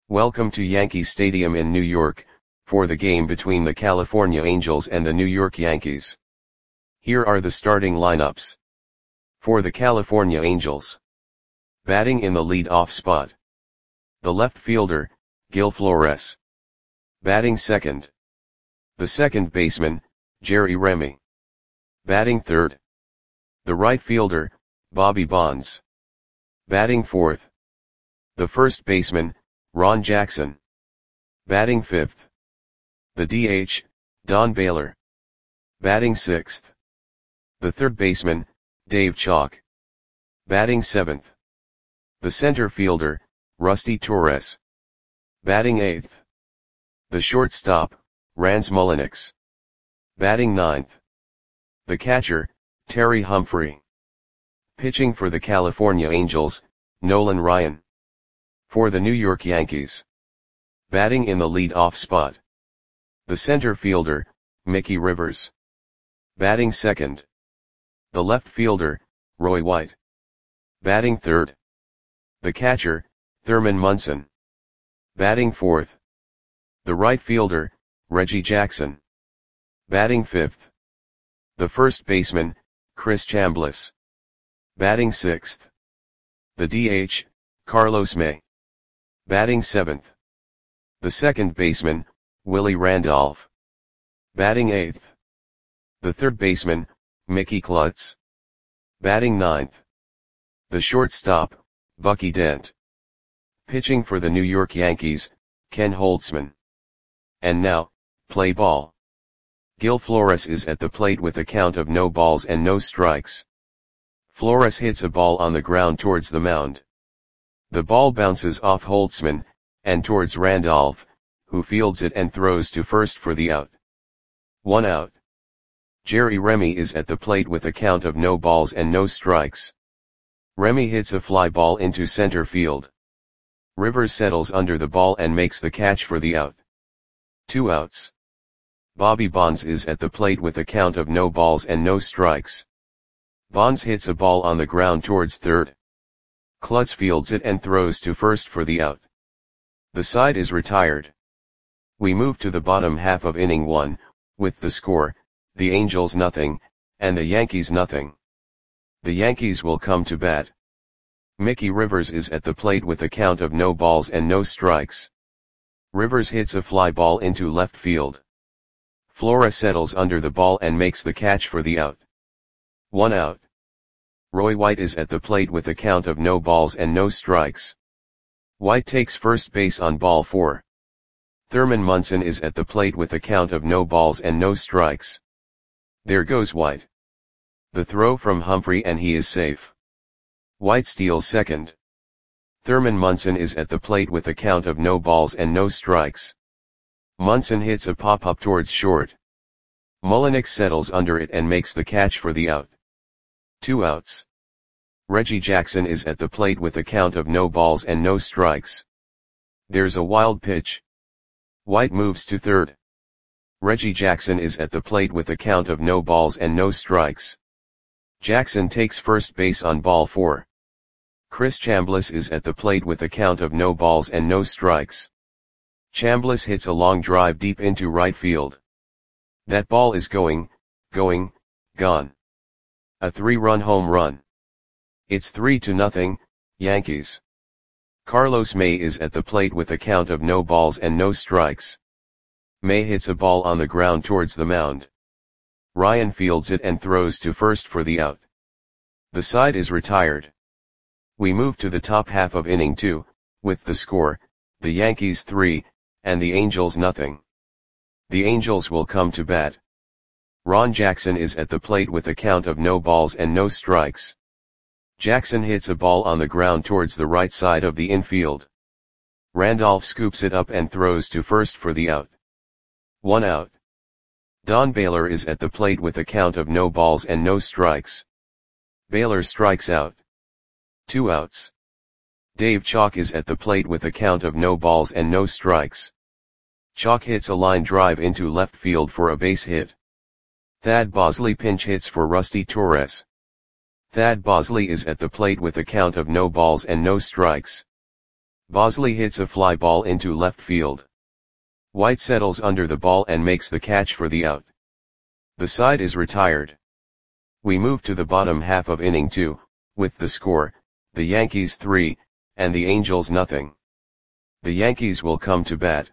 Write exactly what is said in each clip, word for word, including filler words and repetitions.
Welcome to Yankee Stadium in New York, for the game between the California Angels and the New York Yankees. Here are the starting lineups. For the California Angels. Batting in the lead-off spot. The left fielder, Gil Flores. Batting second. The second baseman, Jerry Remy. Batting third. The right fielder, Bobby Bonds. Batting fourth. The first baseman, Ron Jackson. Batting fifth. The D H, Don Baylor. Batting sixth. The third baseman, Dave Chalk. Batting seventh. The center fielder, Rusty Torres. Batting eighth. The shortstop, Rance Mulliniks. Batting ninth. The catcher, Terry Humphrey. Pitching for the California Angels, Nolan Ryan. For the New York Yankees. Batting in the lead-off spot. The center fielder, Mickey Rivers. Batting second. The left fielder, Roy White. Batting third. The catcher, Thurman Munson. Batting fourth. The right fielder, Reggie Jackson. Batting fifth. The first baseman, Chris Chambliss. Batting sixth. The D H, Carlos May. Batting seventh. The second baseman, Willie Randolph. Batting eighth. The third baseman, Mickey Klutz. Batting ninth. The shortstop, Bucky Dent. Pitching for the New York Yankees, Ken Holtzman. And now, play ball. Gil Flores is at the plate with a count of no balls and no strikes. Flores hits a ball on the ground towards the mound. The ball bounces off Holtzman, and towards Randolph, who fields it and throws to first for the out. One out. Jerry Remy is at the plate with a count of no balls and no strikes. Remy hits a fly ball into center field. Rivers settles under the ball and makes the catch for the out. Two outs. Bobby Bonds is at the plate with a count of no balls and no strikes. Bonds hits a ball on the ground towards third. Klutz fields it and throws to first for the out. The side is retired. We move to the bottom half of inning one, with the score, the Angels nothing, and the Yankees nothing. The Yankees will come to bat. Mickey Rivers is at the plate with a count of no balls and no strikes. Rivers hits a fly ball into left field. Flores settles under the ball and makes the catch for the out. One out. Roy White is at the plate with a count of no balls and no strikes. White takes first base on ball four. Thurman Munson is at the plate with a count of no balls and no strikes. There goes White. The throw from Humphrey and he is safe. White steals second. Thurman Munson is at the plate with a count of no balls and no strikes. Munson hits a pop-up towards short. Mulliniks settles under it and makes the catch for the out. Two outs. Reggie Jackson is at the plate with a count of no balls and no strikes. There's a wild pitch. White moves to third. Reggie Jackson is at the plate with a count of no balls and no strikes. Jackson takes first base on ball four. Chris Chambliss is at the plate with a count of no balls and no strikes. Chambliss hits a long drive deep into right field. That ball is going, going, gone. A three-run home run. It's three to nothing, Yankees. Carlos May is at the plate with a count of no balls and no strikes. May hits a ball on the ground towards the mound. Ryan fields it and throws to first for the out. The side is retired. We move to the top half of inning two, with the score, the Yankees three, and the Angels nothing. The Angels will come to bat. Ron Jackson is at the plate with a count of no balls and no strikes. Jackson hits a ball on the ground towards the right side of the infield. Randolph scoops it up and throws to first for the out. One out. Don Baylor is at the plate with a count of no balls and no strikes. Baylor strikes out. Two outs. Dave Chalk is at the plate with a count of no balls and no strikes. Chalk hits a line drive into left field for a base hit. Thad Bosley pinch hits for Rusty Torres. Thad Bosley is at the plate with a count of no balls and no strikes. Bosley hits a fly ball into left field. White settles under the ball and makes the catch for the out. The side is retired. We move to the bottom half of inning two, with the score, the Yankees three, and the Angels nothing. The Yankees will come to bat.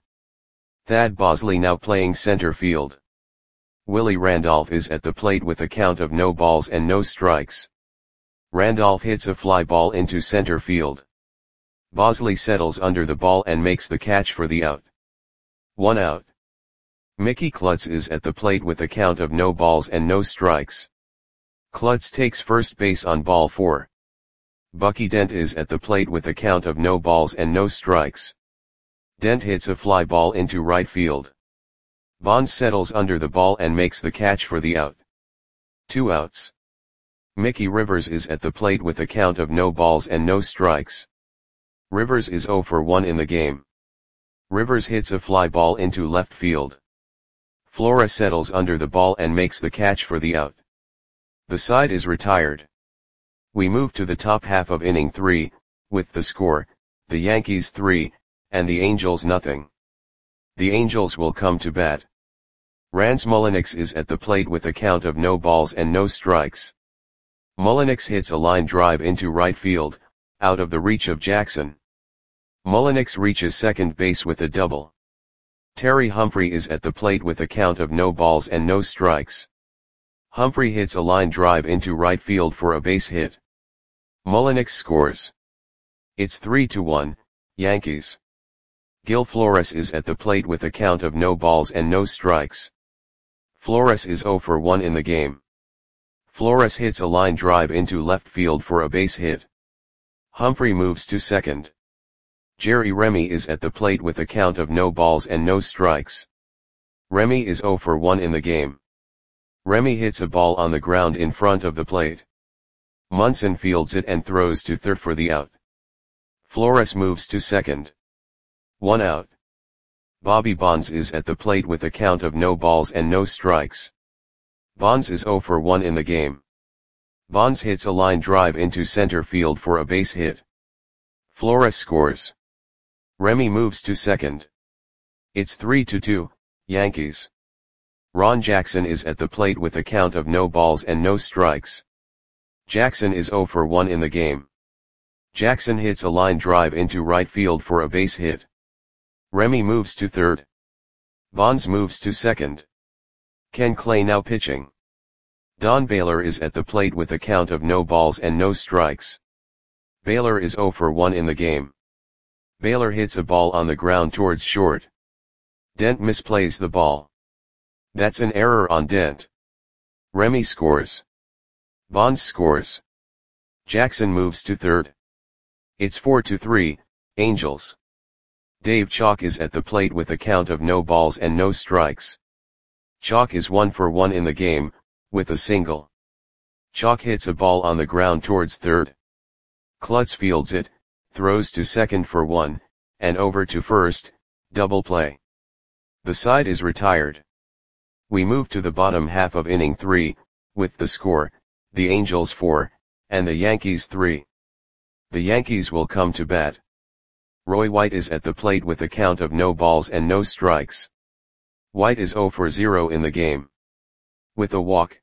Thad Bosley now playing center field. Willie Randolph is at the plate with a count of no balls and no strikes. Randolph hits a fly ball into center field. Bosley settles under the ball and makes the catch for the out. One out. Mickey Klutz is at the plate with a count of no balls and no strikes. Klutz takes first base on ball four. Bucky Dent is at the plate with a count of no balls and no strikes. Dent hits a fly ball into right field. Bonds settles under the ball and makes the catch for the out. Two outs. Mickey Rivers is at the plate with a count of no balls and no strikes. Rivers is oh for one in the game. Rivers hits a fly ball into left field. Flora settles under the ball and makes the catch for the out. The side is retired. We move to the top half of inning three, with the score, the Yankees three, and the Angels nothing. The Angels will come to bat. Rans Mulliniks is at the plate with a count of no balls and no strikes. Mulliniks hits a line drive into right field, out of the reach of Jackson. Mulliniks reaches second base with a double. Terry Humphrey is at the plate with a count of no balls and no strikes. Humphrey hits a line drive into right field for a base hit. Mulliniks scores. It's three to one, Yankees. Gil Flores is at the plate with a count of no balls and no strikes. Flores is oh for one in the game. Flores hits a line drive into left field for a base hit. Humphrey moves to second. Jerry Remy is at the plate with a count of no balls and no strikes. Remy is oh for one in the game. Remy hits a ball on the ground in front of the plate. Munson fields it and throws to third for the out. Flores moves to second. One out. Bobby Bonds is at the plate with a count of no balls and no strikes. Bonds is oh for one in the game. Bonds hits a line drive into center field for a base hit. Flores scores. Remy moves to second. It's three to two, Yankees. Ron Jackson is at the plate with a count of no balls and no strikes. Jackson is oh for one in the game. Jackson hits a line drive into right field for a base hit. Remy moves to third. Bonds moves to second. Ken Clay now pitching. Don Baylor is at the plate with a count of no balls and no strikes. Baylor is oh for one in the game. Baylor hits a ball on the ground towards short. Dent misplays the ball. That's an error on Dent. Remy scores. Bonds scores. Jackson moves to third. It's four to three, Angels. Dave Chalk is at the plate with a count of no balls and no strikes. Chalk is one for one in the game, with a single. Chalk hits a ball on the ground towards third. Klutz fields it, throws to second for one, and over to first, double play. The side is retired. We move to the bottom half of inning three, with the score, the Angels four, and the Yankees three. The Yankees will come to bat. Roy White is at the plate with a count of no balls and no strikes. White is oh for zero in the game. With a walk.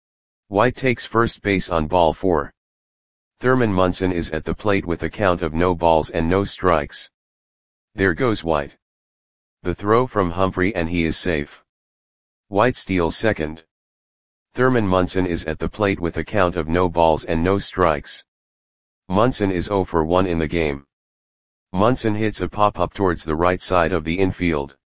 White takes first base on ball four. Thurman Munson is at the plate with a count of no balls and no strikes. There goes White. The throw from Humphrey and he is safe. White steals second. Thurman Munson is at the plate with a count of no balls and no strikes. Munson is oh for one in the game. Munson hits a pop-up towards the right side of the infield.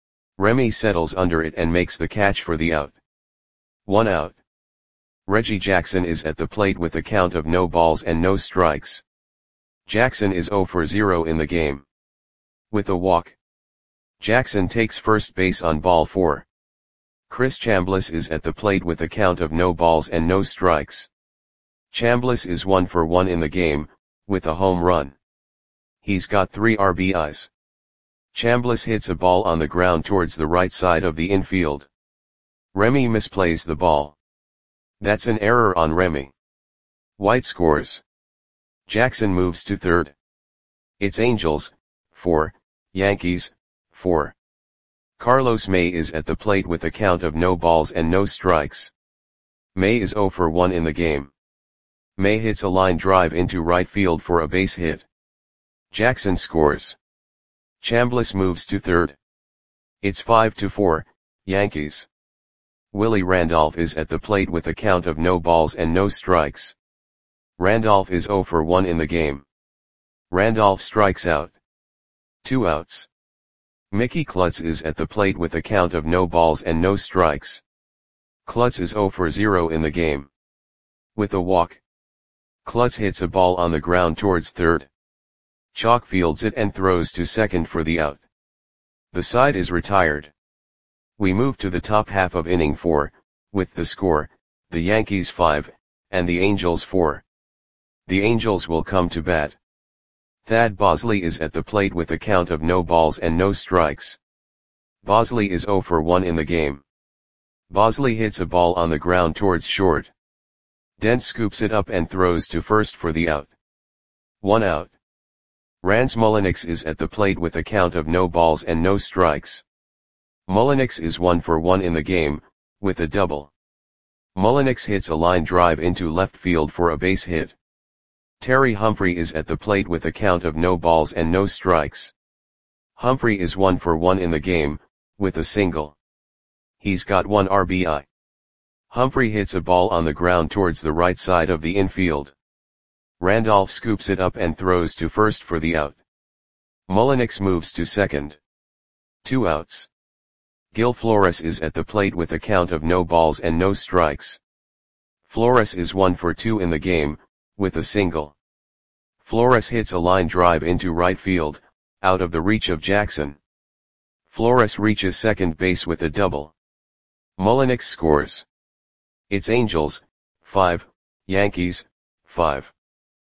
Remy settles under it and makes the catch for the out. One out. Reggie Jackson is at the plate with a count of no balls and no strikes. Jackson is oh for zero in the game. With a walk. Jackson takes first base on ball four. Chris Chambliss is at the plate with a count of no balls and no strikes. Chambliss is one for one in the game, with a home run. He's got three R B Is. Chambliss hits a ball on the ground towards the right side of the infield. Remy misplays the ball. That's an error on Remy. White scores. Jackson moves to third. It's Angels, four, Yankees, four. Carlos May is at the plate with a count of no balls and no strikes. May is zero for one in the game. May hits a line drive into right field for a base hit. Jackson scores. Chambliss moves to third. It's five to four, Yankees. Willie Randolph is at the plate with a count of no balls and no strikes. Randolph is zero for one in the game. Randolph strikes out. Two outs. Mickey Klutz is at the plate with a count of no balls and no strikes. Klutz is zero for zero in the game. With a walk. Klutz hits a ball on the ground towards third. Chalk fields it and throws to second for the out. The side is retired. We move to the top half of inning four, with the score, the Yankees five, and the Angels four. The Angels will come to bat. Thad Bosley is at the plate with a count of no balls and no strikes. Bosley is zero for one in the game. Bosley hits a ball on the ground towards short. Dent scoops it up and throws to first for the out. One out. Rance Mulliniks is at the plate with a count of no balls and no strikes. Mulliniks is one for one in the game, with a double. Mulliniks hits a line drive into left field for a base hit. Terry Humphrey is at the plate with a count of no balls and no strikes. Humphrey is one for one in the game, with a single. He's got one R B I. Humphrey hits a ball on the ground towards the right side of the infield. Randolph scoops it up and throws to first for the out. Mulliniks moves to second. Two outs. Gil Flores is at the plate with a count of no balls and no strikes. Flores is one for two in the game, with a single. Flores hits a line drive into right field, out of the reach of Jackson. Flores reaches second base with a double. Mulliniks scores. It's Angels, five, Yankees, five.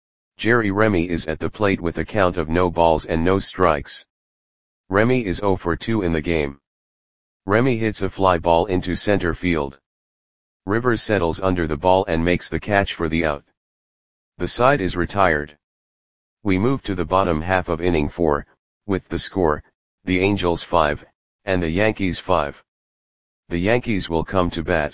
Jerry Remy is at the plate with a count of no balls and no strikes. Remy is zero for two in the game. Remy hits a fly ball into center field. Rivers settles under the ball and makes the catch for the out. The side is retired. We move to the bottom half of inning four, with the score, the Angels five, and the Yankees five. The Yankees will come to bat.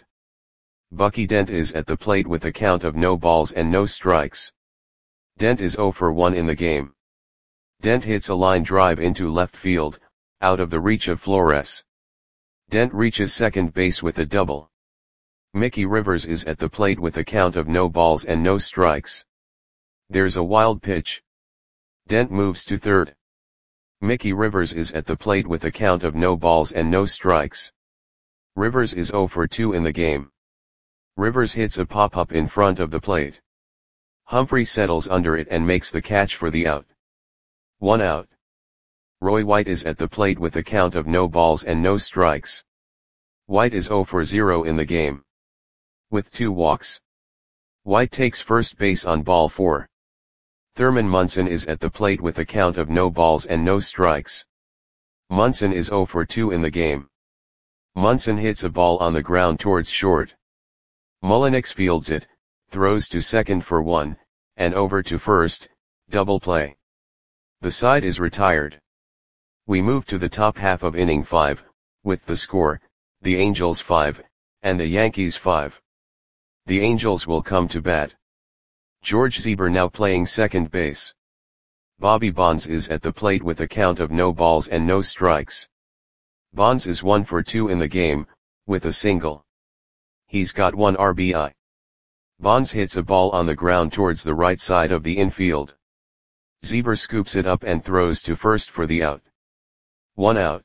Bucky Dent is at the plate with a count of no balls and no strikes. Dent is zero for one in the game. Dent hits a line drive into left field, out of the reach of Flores. Dent reaches second base with a double. Mickey Rivers is at the plate with a count of no balls and no strikes. There's a wild pitch. Dent moves to third. Mickey Rivers is at the plate with a count of no balls and no strikes. Rivers is zero for two in the game. Rivers hits a pop-up in front of the plate. Humphrey settles under it and makes the catch for the out. One out. Roy White is at the plate with a count of no balls and no strikes. White is zero for zero in the game. With two walks. White takes first base on ball four. Thurman Munson is at the plate with a count of no balls and no strikes. Munson is zero for two in the game. Munson hits a ball on the ground towards short. Mulliniks fields it, throws to second for one, and over to first, double play. The side is retired. We move to the top half of inning five, with the score, the Angels five, and the Yankees five. The Angels will come to bat. George Zeber now playing second base. Bobby Bonds is at the plate with a count of no balls and no strikes. Bonds is one for two in the game, with a single. He's got one R B I. Bonds hits a ball on the ground towards the right side of the infield. Zeber scoops it up and throws to first for the out. One out.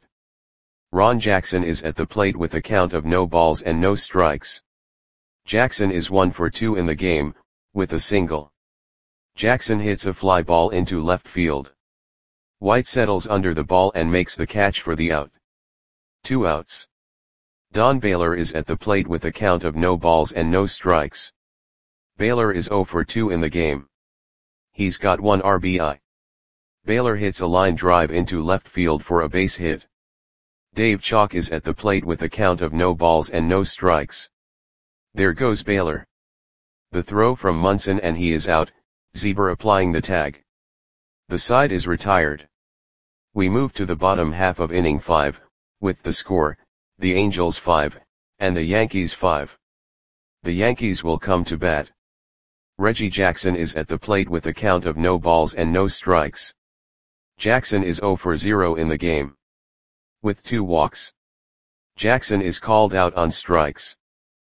Ron Jackson is at the plate with a count of no balls and no strikes. Jackson is one for two in the game, with a single. Jackson hits a fly ball into left field. White settles under the ball and makes the catch for the out. Two outs. Don Baylor is at the plate with a count of no balls and no strikes. Baylor is zero for two in the game. He's got one R B I. Baylor hits a line drive into left field for a base hit. Dave Chalk is at the plate with a count of no balls and no strikes. There goes Baylor. The throw from Munson and he is out, Zeber applying the tag. The side is retired. We move to the bottom half of inning five, with the score, the Angels five, and the Yankees five. The Yankees will come to bat. Reggie Jackson is at the plate with a count of no balls and no strikes. Jackson is zero for zero in the game, with two walks. Jackson is called out on strikes.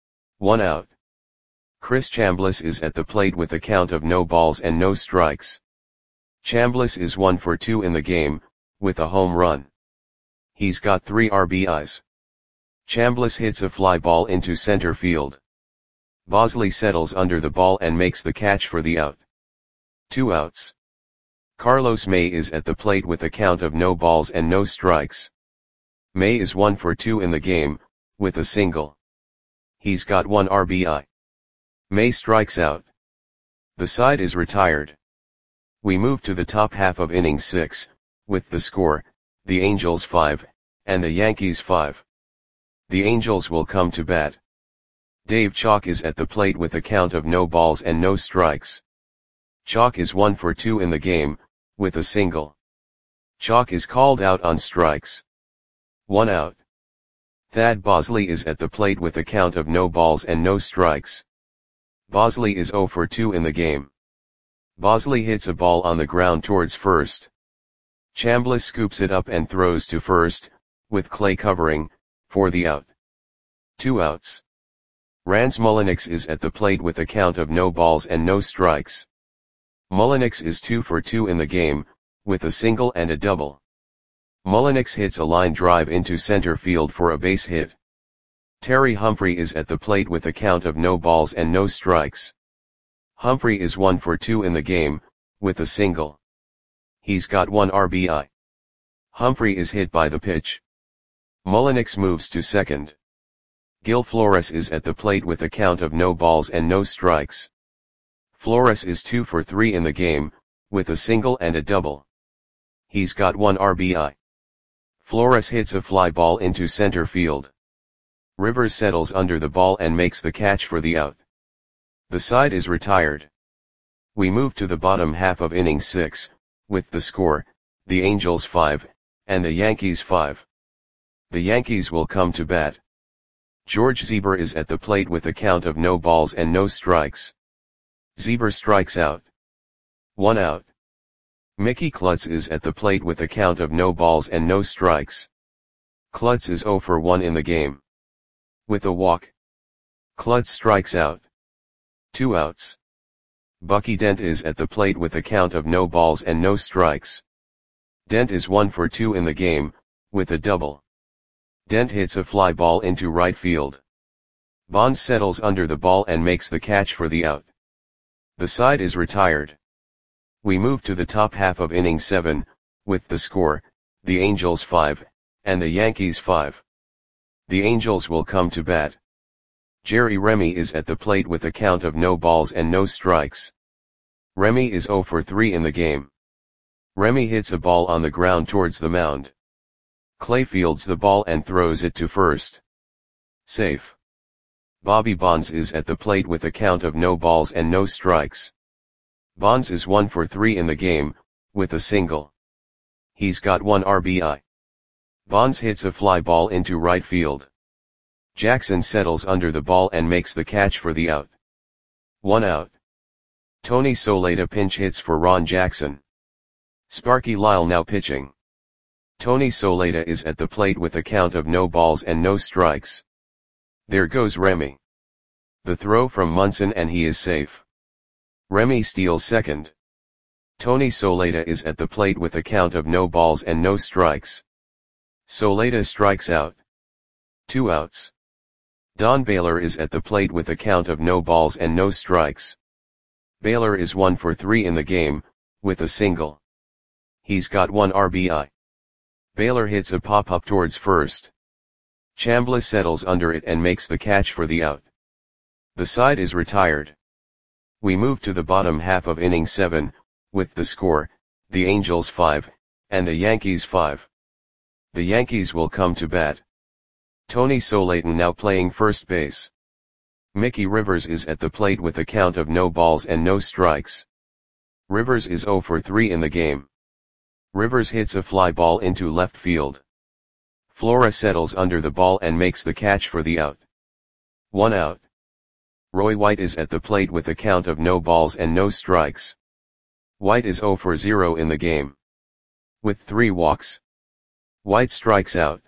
One out. Chris Chambliss is at the plate with a count of no balls and no strikes. Chambliss is one for two in the game, with a home run. He's got three R B Is. Chambliss hits a fly ball into center field. Bosley settles under the ball and makes the catch for the out. Two outs. Carlos May is at the plate with a count of no balls and no strikes. May is one for two in the game, with a single. He's got one R B I. May strikes out. The side is retired. We move to the top half of inning six, with the score, the Angels five, and the Yankees five. The Angels will come to bat. Dave Chalk is at the plate with a count of no balls and no strikes. Chalk is one for two in the game, with a single. Chalk is called out on strikes. One out. Thad Bosley is at the plate with a count of no balls and no strikes. Bosley is zero for two in the game. Bosley hits a ball on the ground towards first. Chambliss scoops it up and throws to first, with Clay covering, for the out. Two outs. Rans Mulliniks is at the plate with a count of no balls and no strikes. Mulliniks is two for two in the game, with a single and a double. Mulliniks hits a line drive into center field for a base hit. Terry Humphrey is at the plate with a count of no balls and no strikes. Humphrey is one for two in the game, with a single. He's got one R B I. Humphrey is hit by the pitch. Mulliniks moves to second. Gil Flores is at the plate with a count of no balls and no strikes. Flores is two for three in the game, with a single and a double. He's got one R B I. Flores hits a fly ball into center field. Rivers settles under the ball and makes the catch for the out. The side is retired. We move to the bottom half of inning six, with the score, the Angels five, and the Yankees five. The Yankees will come to bat. George Zeber is at the plate with a count of no balls and no strikes. Zeber strikes out. One out. Mickey Klutz is at the plate with a count of no balls and no strikes. Klutz is zero for one in the game, with a walk. Klutz strikes out. Two outs. Bucky Dent is at the plate with a count of no balls and no strikes. Dent is one for two in the game, with a double. Dent hits a fly ball into right field. Bonds settles under the ball and makes the catch for the out. The side is retired. We move to the top half of inning seven, with the score, the Angels five, and the Yankees five. The Angels will come to bat. Jerry Remy is at the plate with a count of no balls and no strikes. Remy is zero for three in the game. Remy hits a ball on the ground towards the mound. Clay fields the ball and throws it to first. Safe. Bobby Bonds is at the plate with a count of no balls and no strikes. Bonds is one for three in the game, with a single. He's got one R B I. Bonds hits a fly ball into right field. Jackson settles under the ball and makes the catch for the out. One out. Tony Soleta pinch hits for Ron Jackson. Sparky Lyle now pitching. Tony Soleta is at the plate with a count of no balls and no strikes. There goes Remy. The throw from Munson and he is safe. Remy steals second. Tony Soleta is at the plate with a count of no balls and no strikes. Soleta strikes out. Two outs. Don Baylor is at the plate with a count of no balls and no strikes. Baylor is one for three in the game, with a single. He's got one R B I. Baylor hits a pop-up towards first. Chambliss settles under it and makes the catch for the out. The side is retired. We move to the bottom half of inning seven, with the score, the Angels five, and the Yankees five. The Yankees will come to bat. Tony Soleta now playing first base. Mickey Rivers is at the plate with a count of no balls and no strikes. Rivers is zero for three in the game. Rivers hits a fly ball into left field. Flora settles under the ball and makes the catch for the out. One out. Roy White is at the plate with a count of no balls and no strikes. White is zero for zero in the game. With three walks, White strikes out.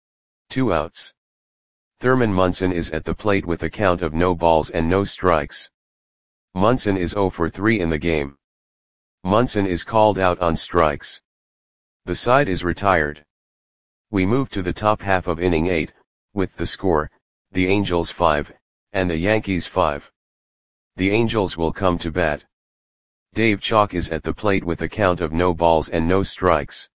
Two outs. Thurman Munson is at the plate with a count of no balls and no strikes. Munson is zero for three in the game. Munson is called out on strikes. The side is retired. We move to the top half of inning eight, with the score, the Angels five, and the Yankees five. The Angels will come to bat. Dave Chalk is at the plate with a count of no balls and no strikes.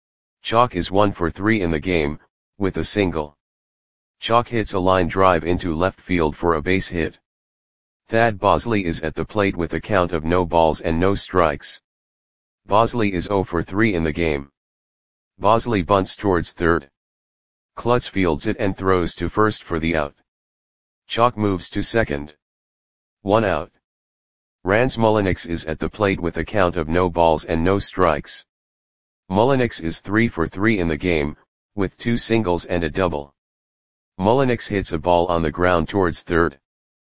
Chalk is one for three in the game, with a single. Chalk hits a line drive into left field for a base hit. Thad Bosley is at the plate with a count of no balls and no strikes. Bosley is zero for three in the game. Bosley bunts towards third. Klutz fields it and throws to first for the out. Chalk moves to second. One out. Rance Mulliniks is at the plate with a count of no balls and no strikes. Mulliniks is three for three in the game, with two singles and a double. Mulliniks hits a ball on the ground towards third.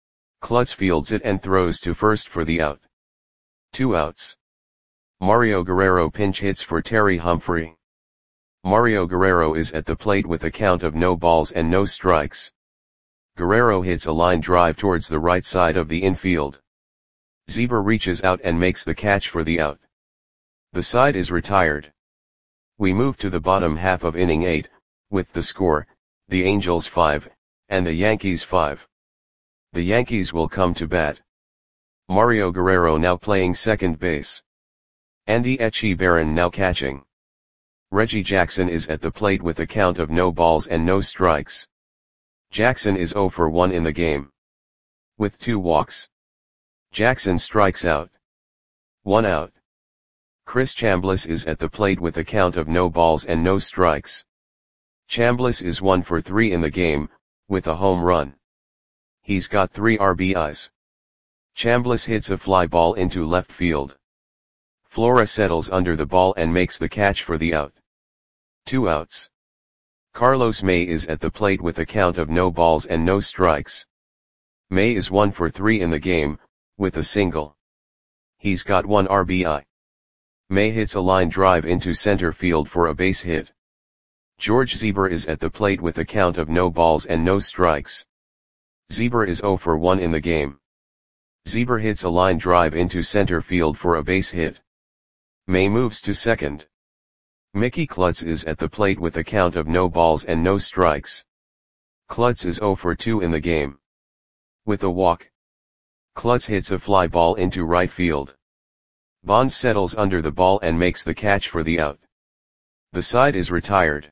Klutz fields it and throws to first for the out. Two outs. Mario Guerrero pinch hits for Terry Humphrey. Mario Guerrero is at the plate with a count of no balls and no strikes. Guerrero hits a line drive towards the right side of the infield. Zieber reaches out and makes the catch for the out. The side is retired. We move to the bottom half of inning eight, with the score, the Angels five, and the Yankees five. The Yankees will come to bat. Mario Guerrero now playing second base. Andy Etchebarren now catching. Reggie Jackson is at the plate with a count of no balls and no strikes. Jackson is zero for one in the game. With two walks, Jackson strikes out. One out. Chris Chambliss is at the plate with a count of no balls and no strikes. Chambliss is one for three in the game, with a home run. He's got three R B Is. Chambliss hits a fly ball into left field. Flora settles under the ball and makes the catch for the out. Two outs. Carlos May is at the plate with a count of no balls and no strikes. May is one for three in the game, with a single. He's got one R B I. May hits a line drive into center field for a base hit. George Zieber is at the plate with a count of no balls and no strikes. Zieber is zero for one in the game. Zieber hits a line drive into center field for a base hit. May moves to second. Mickey Klutz is at the plate with a count of no balls and no strikes. Klutz is zero for two in the game. With a walk, Klutz hits a fly ball into right field. Bonds settles under the ball and makes the catch for the out. The side is retired.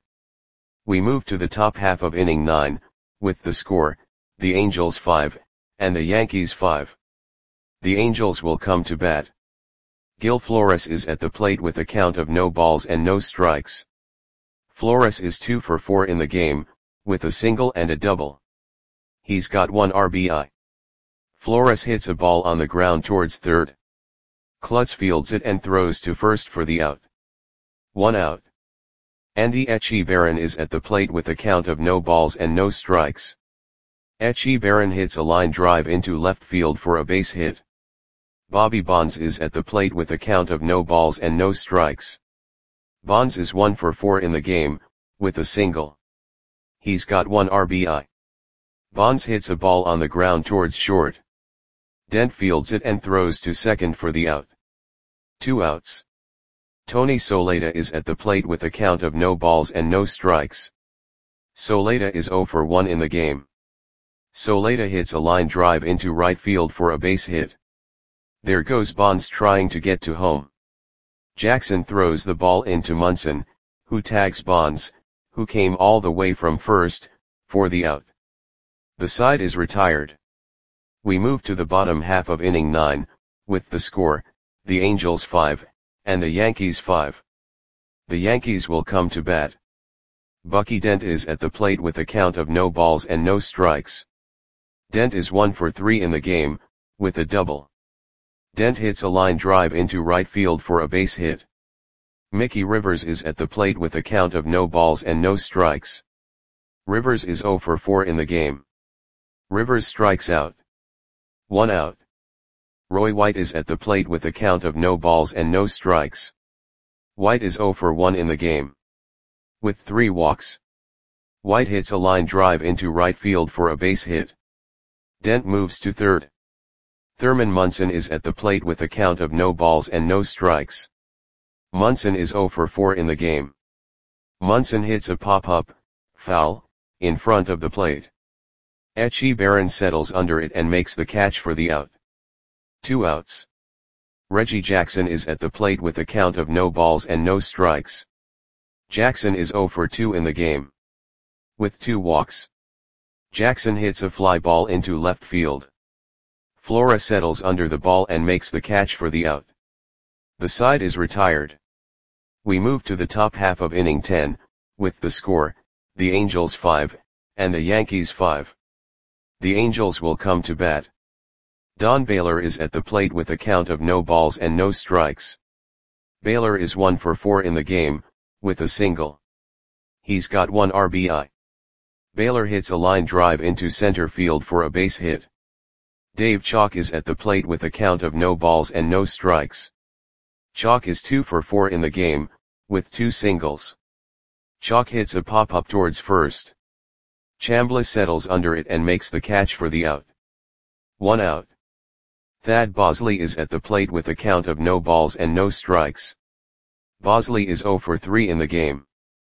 We move to the top half of inning nine, with the score, the Angels five, and the Yankees five. The Angels will come to bat. Gil Flores is at the plate with a count of no balls and no strikes. Flores is two for four in the game, with a single and a double. He's got one R B I. Flores hits a ball on the ground towards third. Klutz fields it and throws to first for the out. One out. Andy Etchebarren is at the plate with a count of no balls and no strikes. Etchebarren hits a line drive into left field for a base hit. Bobby Bonds is at the plate with a count of no balls and no strikes. Bonds is one for four in the game, with a single. He's got one R B I. Bonds hits a ball on the ground towards short. Dent fields it and throws to second for the out. Two outs. Tony Soleta is at the plate with a count of no balls and no strikes. Soleta is zero for one in the game. Soleta hits a line drive into right field for a base hit. There goes Bonds trying to get to home. Jackson throws the ball into Munson, who tags Bonds, who came all the way from first, for the out. The side is retired. We move to the bottom half of inning nine, with the score, the Angels five, and the Yankees five. The Yankees will come to bat. Bucky Dent is at the plate with a count of no balls and no strikes. Dent is one for three in the game, with a double. Dent hits a line drive into right field for a base hit. Mickey Rivers is at the plate with a count of no balls and no strikes. Rivers is zero for four in the game. Rivers strikes out. One out. Roy White is at the plate with a count of no balls and no strikes. White is zero for one in the game. With three walks. White hits a line drive into right field for a base hit. Dent moves to third. Thurman Munson is at the plate with a count of no balls and no strikes. Munson is zero for four in the game. Munson hits a pop-up, foul, in front of the plate. Etchie Barron settles under it and makes the catch for the out. Two outs. Reggie Jackson is at the plate with a count of no balls and no strikes. Jackson is zero for two in the game. With two walks. Jackson hits a fly ball into left field. Flora settles under the ball and makes the catch for the out. The side is retired. We move to the top half of inning ten, with the score, the Angels five, and the Yankees five. The Angels will come to bat. Don Baylor is at the plate with a count of no balls and no strikes. Baylor is one for four in the game, with a single. He's got one R B I. Baylor hits a line drive into center field for a base hit. Dave Chalk is at the plate with a count of no balls and no strikes. Chalk is two for four in the game, with two singles. Chalk hits a pop-up towards first. Chambliss settles under it and makes the catch for the out. One out. Thad Bosley is at the plate with a count of no balls and no strikes. Bosley is zero for three in the game.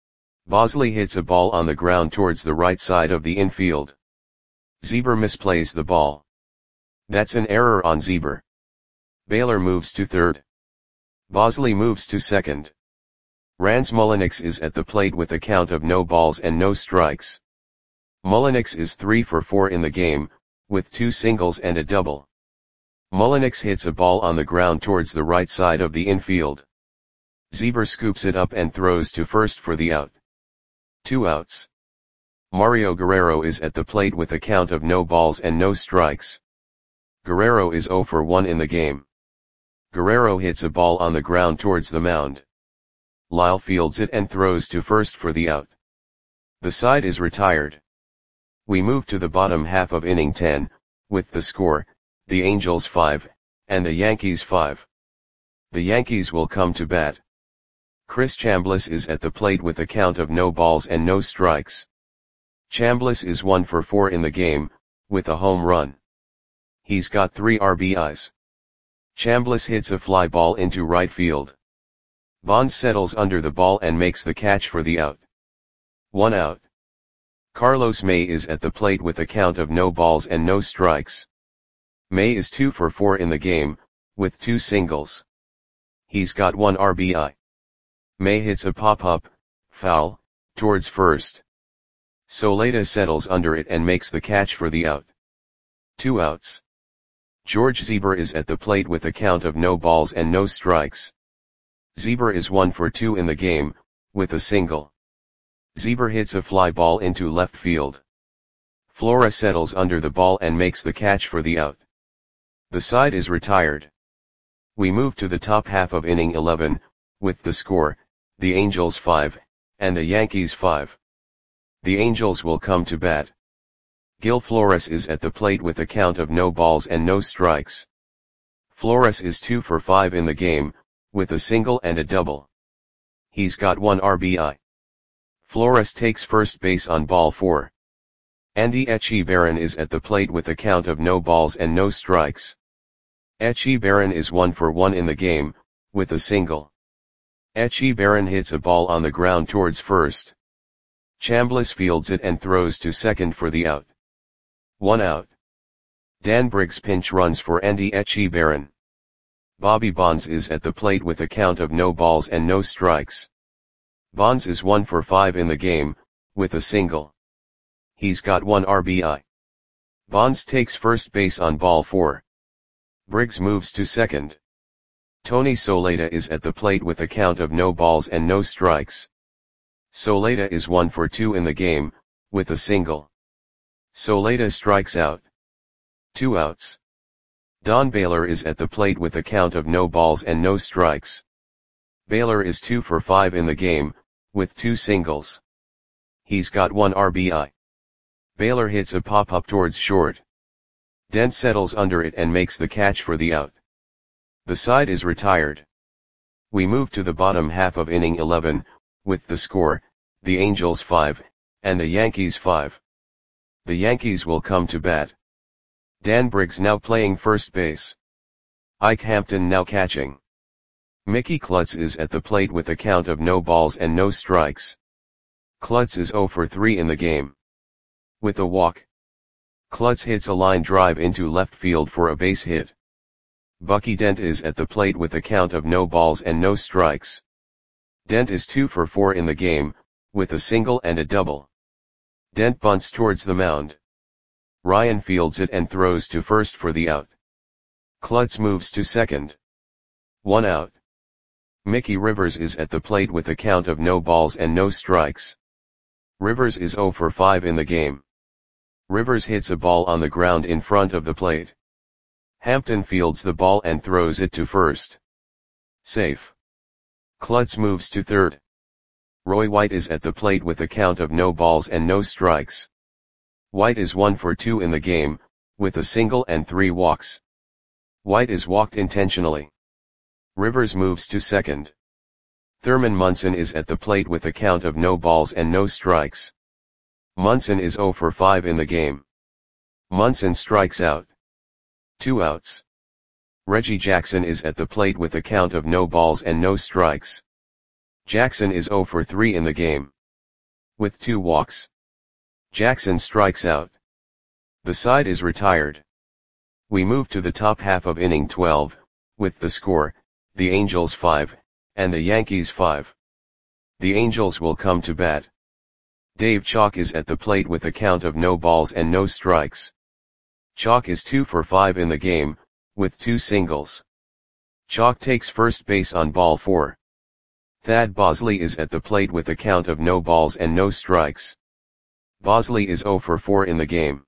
Bosley hits a ball on the ground towards the right side of the infield. Zeber misplays the ball. That's an error on Zeber. Baylor moves to third. Bosley moves to second. Rance Mulliniks is at the plate with a count of no balls and no strikes. Mulliniks is three for four in the game, with two singles and a double. Mulliniks hits a ball on the ground towards the right side of the infield. Zeber scoops it up and throws to first for the out. Two outs. Mario Guerrero is at the plate with a count of no balls and no strikes. Guerrero is zero for one in the game. Guerrero hits a ball on the ground towards the mound. Lyle fields it and throws to first for the out. The side is retired. We move to the bottom half of inning ten, with the score, the Angels five, and the Yankees five. The Yankees will come to bat. Chris Chambliss is at the plate with a count of no balls and no strikes. Chambliss is one for four in the game, with a home run. He's got three R B Is. Chambliss hits a fly ball into right field. Bonds settles under the ball and makes the catch for the out. One out. Carlos May is at the plate with a count of no balls and no strikes. May is two for four in the game, with two singles. He's got one R B I. May hits a pop-up, foul, towards first. Soleta settles under it and makes the catch for the out. Two outs. George Zeber is at the plate with a count of no balls and no strikes. Zeber is one for two in the game, with a single. Zeber hits a fly ball into left field. Flora settles under the ball and makes the catch for the out. The side is retired. We move to the top half of inning eleven, with the score, the Angels five, and the Yankees five. The Angels will come to bat. Gil Flores is at the plate with a count of no balls and no strikes. Flores is two for five in the game, with a single and a double. He's got one R B I. Flores takes first base on ball four. Andy Etchie Barron is at the plate with a count of no balls and no strikes. Etchie Barron is one for one in the game, with a single. Etchie Barron hits a ball on the ground towards first. Chambliss fields it and throws to second for the out. One out. Dan Briggs pinch runs for Andy Etchie Barron. Bobby Bonds is at the plate with a count of no balls and no strikes. Bonds is one for five in the game, with a single. He's got one R B I. Bonds takes first base on ball four. Briggs moves to second. Tony Soleta is at the plate with a count of no balls and no strikes. Soleta is one for two in the game, with a single. Soleta strikes out. Two outs. Don Baylor is at the plate with a count of no balls and no strikes. Baylor is two for five in the game, with two singles. He's got one R B I. Baylor hits a pop-up towards short. Dent settles under it and makes the catch for the out. The side is retired. We move to the bottom half of inning eleven, with the score, the Angels five, and the Yankees five. The Yankees will come to bat. Dan Briggs now playing first base. Ike Hampton now catching. Mickey Klutz is at the plate with a count of no balls and no strikes. Klutz is zero for three in the game. With a walk. Klutz hits a line drive into left field for a base hit. Bucky Dent is at the plate with a count of no balls and no strikes. Dent is two for four in the game, with a single and a double. Dent bunts towards the mound. Ryan fields it and throws to first for the out. Klutz moves to second. One out. Mickey Rivers is at the plate with a count of no balls and no strikes. Rivers is zero for five in the game. Rivers hits a ball on the ground in front of the plate. Hampton fields the ball and throws it to first. Safe. Klutz moves to third. Roy White is at the plate with a count of no balls and no strikes. White is one for two in the game, with a single and three walks. White is walked intentionally. Rivers moves to second. Thurman Munson is at the plate with a count of no balls and no strikes. Munson is zero for five in the game. Munson strikes out. Two outs. Reggie Jackson is at the plate with a count of no balls and no strikes. Jackson is zero for three in the game. With two walks. Jackson strikes out. The side is retired. We move to the top half of inning twelve, with the score, the Angels five, and the Yankees five. The Angels will come to bat. Dave Chalk is at the plate with a count of no balls and no strikes. Chalk is two for five in the game, with two singles. Chalk takes first base on ball four. Thad Bosley is at the plate with a count of no balls and no strikes. Bosley is zero for four in the game.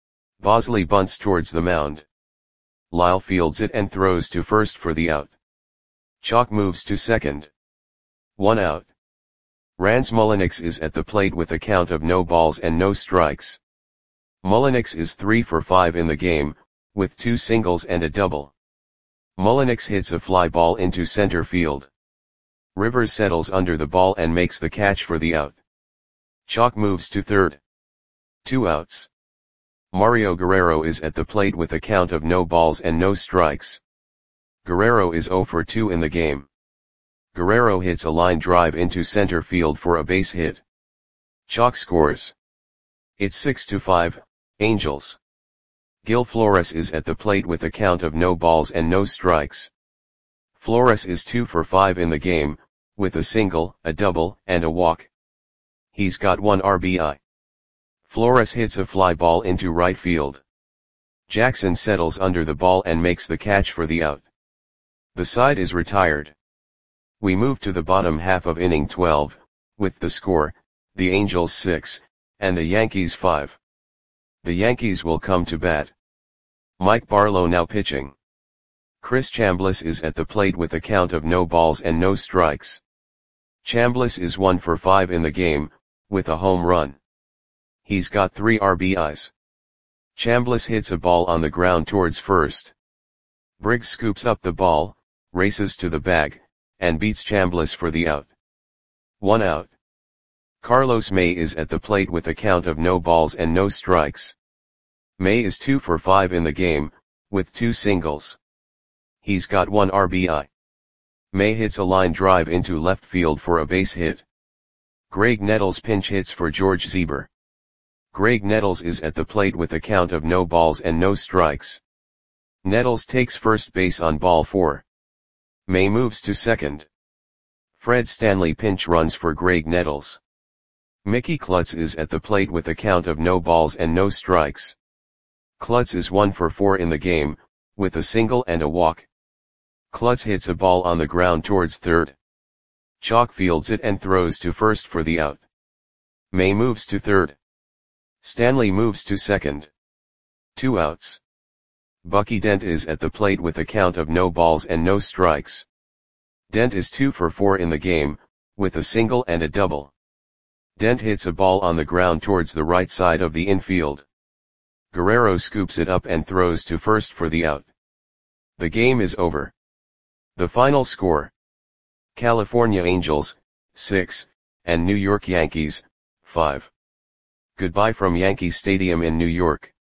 Bosley bunts towards the mound. Lyle fields it and throws to first for the out. Chalk moves to second. One out. Rance Mulliniks is at the plate with a count of no balls and no strikes. Mulliniks is three for five in the game, with two singles and a double. Mulliniks hits a fly ball into center field. Rivers settles under the ball and makes the catch for the out. Chalk moves to third. Two outs. Mario Guerrero is at the plate with a count of no balls and no strikes. Guerrero is zero for two in the game. Guerrero hits a line drive into center field for a base hit. Chalk scores. It's six to five, Angels. Gil Flores is at the plate with a count of no balls and no strikes. Flores is two for five in the game, with a single, a double, and a walk. He's got one R B I. Flores hits a fly ball into right field. Jackson settles under the ball and makes the catch for the out. The side is retired. We move to the bottom half of inning twelve, with the score, the Angels six, and the Yankees five. The Yankees will come to bat. Mike Barlow now pitching. Chris Chambliss is at the plate with a count of no balls and no strikes. Chambliss is one for five in the game, with a home run. He's got three R B Is. Chambliss hits a ball on the ground towards first. Briggs scoops up the ball, races to the bag, and beats Chambliss for the out. One out. Carlos May is at the plate with a count of no balls and no strikes. May is two for five in the game, with two singles. He's got one R B I. May hits a line drive into left field for a base hit. Greg Nettles pinch hits for George Zeber. Greg Nettles is at the plate with a count of no balls and no strikes. Nettles takes first base on ball four. May moves to second. Fred Stanley pinch runs for Greg Nettles. Mickey Klutz is at the plate with a count of no balls and no strikes. Klutz is one for four in the game, with a single and a walk. Klutz hits a ball on the ground towards third. Chalk fields it and throws to first for the out. May moves to third. Stanley moves to second. Two outs. Bucky Dent is at the plate with a count of no balls and no strikes. Dent is two for four in the game, with a single and a double. Dent hits a ball on the ground towards the right side of the infield. Guerrero scoops it up and throws to first for the out. The game is over. The final score: California Angels, six, and New York Yankees, five. Goodbye from Yankee Stadium in New York.